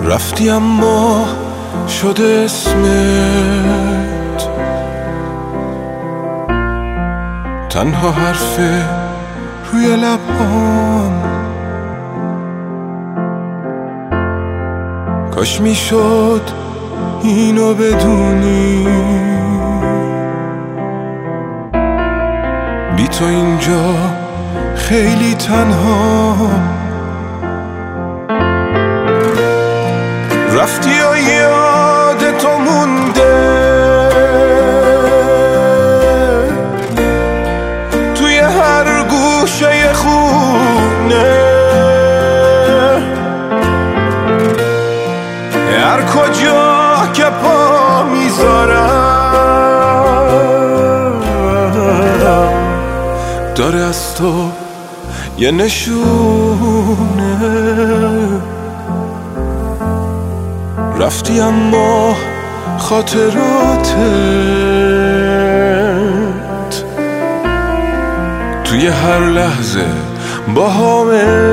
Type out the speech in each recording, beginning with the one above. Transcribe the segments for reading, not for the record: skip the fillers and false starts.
رفتی اما شده اسمت تنها حرف روی لبام. کاش میشد اینو بدونی، بی تو اینجا خیلی تنها. رفتی و یاد تو مونده توی هر گوشه خونه، هر کجا که پا میذارم داره از تو یه نشونه. رفتی اما خاطراتت توی هر لحظه با همه،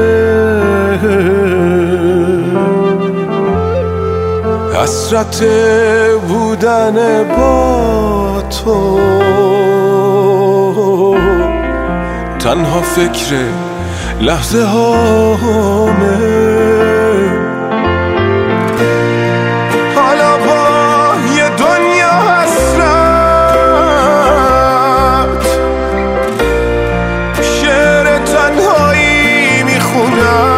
حسرت بودن با تو تنها فکر لحظه هامه. حالا با یه دنیا حسرت شعر تنهایی میخونم،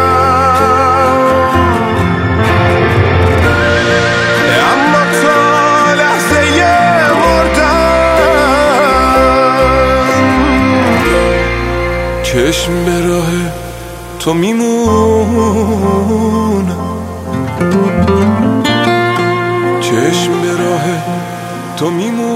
اما تا لحظه مردن چشم به راه تو میمونم، چشم به راه تو میمونم.